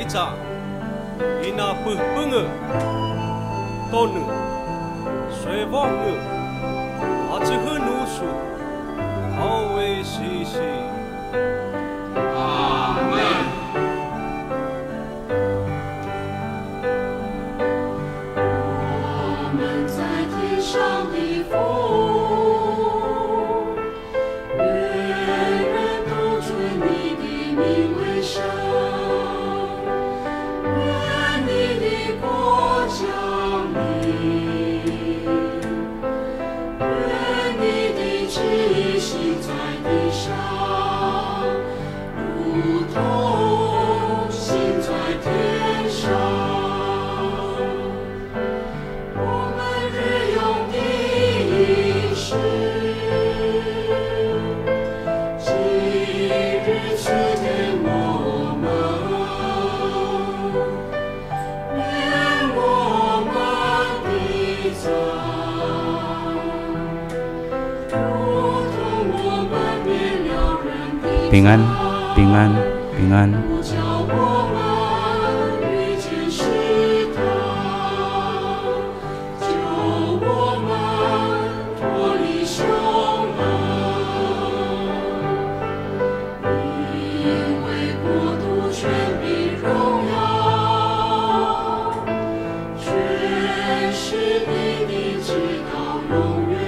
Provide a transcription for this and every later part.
长，伊那不本的，到呢，水旺呢，阿只和努数，好为谢谢。 阿门。 我们在天上的父，愿人都尊你的名为圣。愿你的国降临，愿你的旨意行在地上，如同行在天上。我们日用的饮食，今日赐给我们，免我们的债，如同我们免了人的债。 平安，平安，平安。 不叫我们遇见试探，救我们脱离凶恶。因为国度、权柄、荣耀，全是你的，直到永远。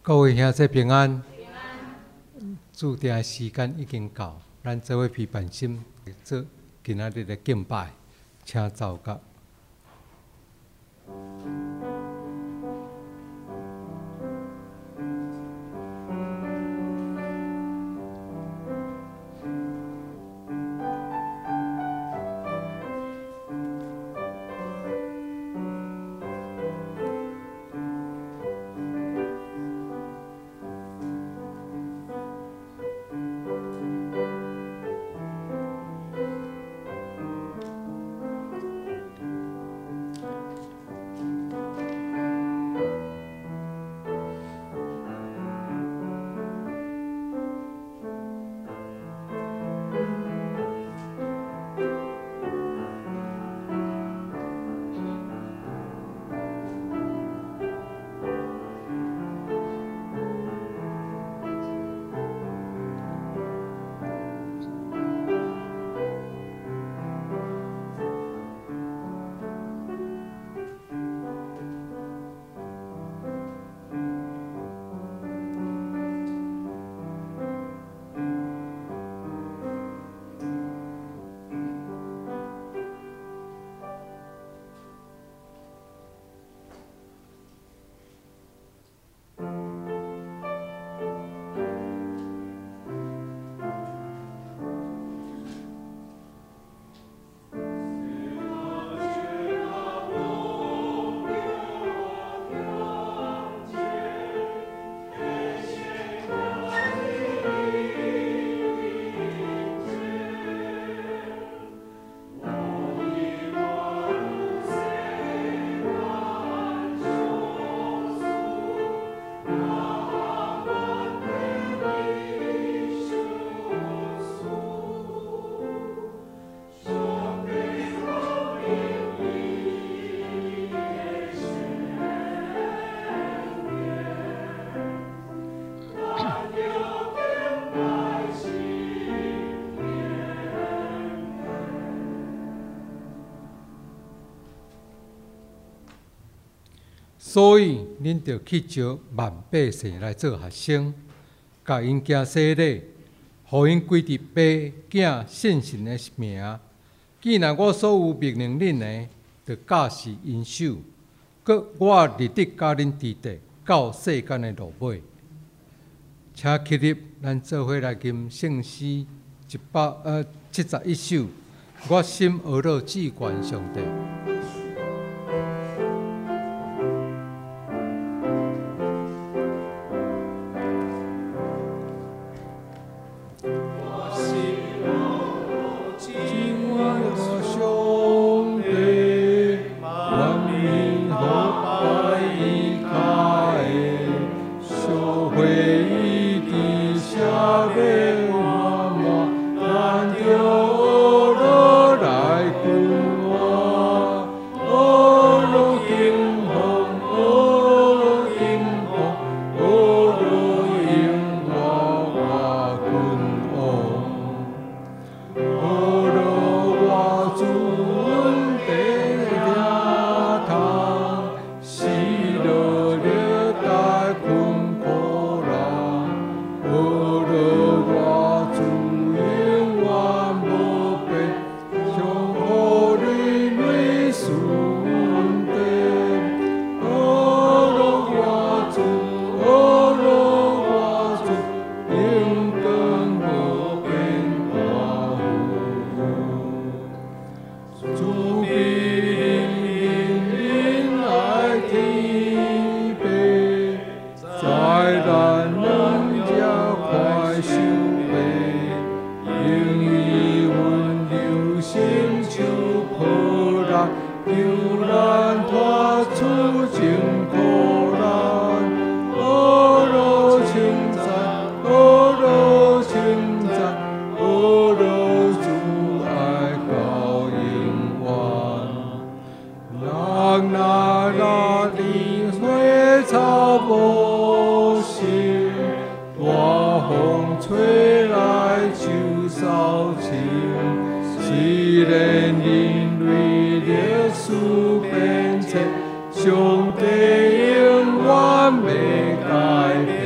各位兄弟平安，注定的时间已经到，咱做伙批判心做今仔日的敬拜，请走到。所以，恁着去招万百姓来做学生，甲因行洗礼，互因归伫爸囝圣神的名。既然我所有命令恁的，着教示因守。搁我立德甲恁伫地，到世间的落尾。请起立，咱做伙来吟圣诗171首。我心俄罗至愿上帝。吹来就扫清，虽然人类历史变迁，上帝永远未改变。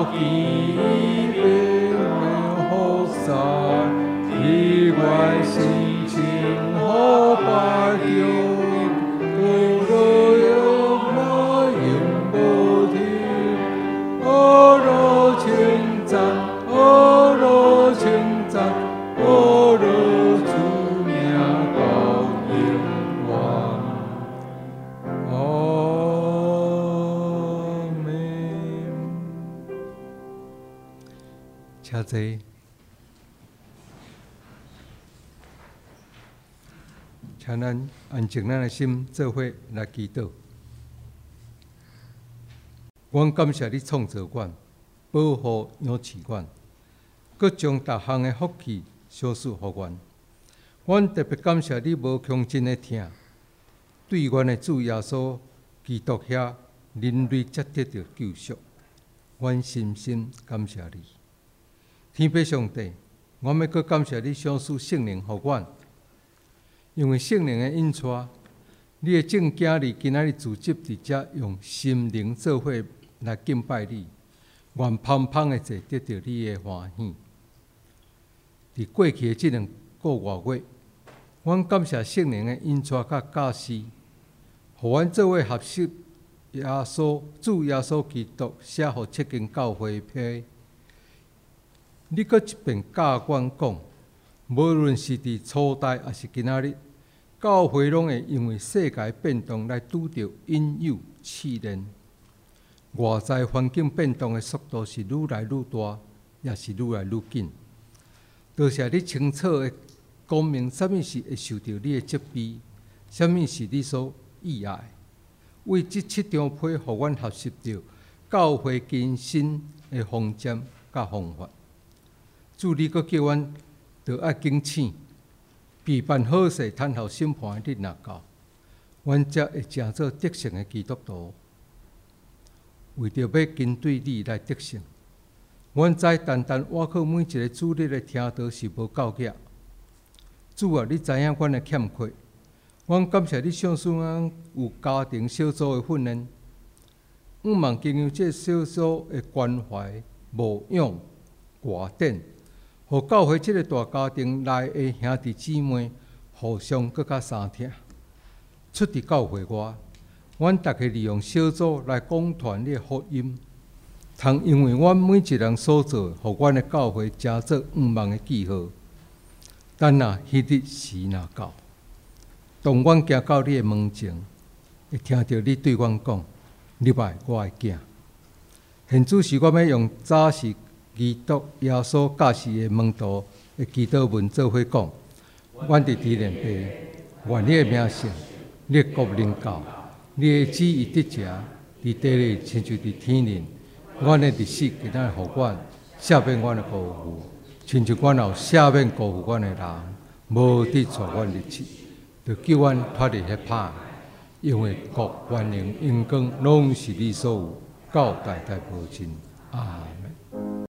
见平的福善，以我心情好白着，多了有我永无天，阿罗称赞，阿罗称赞，阿罗主名高永远。阿门。请坐。请咱安静咱的心，做伙来祈祷。阮感谢你创造阮，保护养饲阮，佮将逐项的福气赏赐予阮。阮特别感谢你无穷尽的疼，对阮的主耶稣基督遐人类才得到救赎。阮深深感谢你，天父上帝，阮要佮感谢你赏赐圣灵予阮。因为圣灵的引带，你的正经儿今仔日自集伫遮，用心灵做伙来敬拜你，愿芳芳的坐得到你的欢喜。伫过去的这2个多月，阮感谢圣灵的引带甲教示，互阮做伙合适主耶稣基督写互7间教会批。你搁一遍教阮讲，无论是伫初代还是今仔日。教会拢会因为世界变动来拄着引诱试炼，外在环境变动的速度是愈来愈大，也是愈来愈紧。多谢你清楚的讲明，什么是会受到你的责备，什么是你所意爱。为这7张批，互阮学习到教会更新的方针甲方法。主，你阁叫阮着爱警醒。备办好势，趁候审判的日若到，阮才会成做得胜的基督徒。为着要跟对你来得胜，阮知单单倚靠每一个主日的听道是无够格。主啊，你知影阮的欠缺，阮感谢你赏赐阮有家庭小组的训练，毋望经由这小组的关怀、牧养、挂点。互教会这个大家庭内的兄弟姊妹互相更较相听。出伫教会外，阮大家利用小组来讲传你的福音，通因为阮每一人所做，互阮的教会加做毋忘的记号。等若迄日时若到，当阮行到你的门前，会听到你对阮讲：“入来，我的囝。”现主是阮要用早时。基督耶稣教示的门徒的祈祷文做伙讲，阮伫天连地，愿你的名圣，你的国临到，你的旨意得食，伫地里亲像伫天里。阮的日子今仔日互阮赦免阮的辜负，亲像阮也有赦免辜负阮的人，无抵触阮日子，就叫阮脱离迄歹。因为国、权、能、荣光，拢是你所有，到代代无尽。阿门。